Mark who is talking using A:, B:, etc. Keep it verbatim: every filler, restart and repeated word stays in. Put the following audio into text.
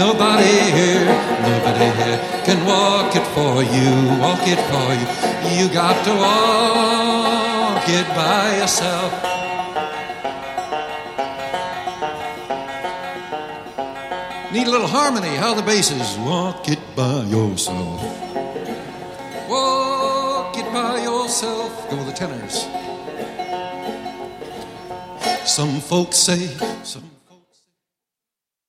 A: nobody here, nobody here can walk it for you, walk it for you. You got to walk it by yourself. Need a little harmony, how the bass is. Walk it by yourself. Walk it by yourself. Go with the tenors. Some folks say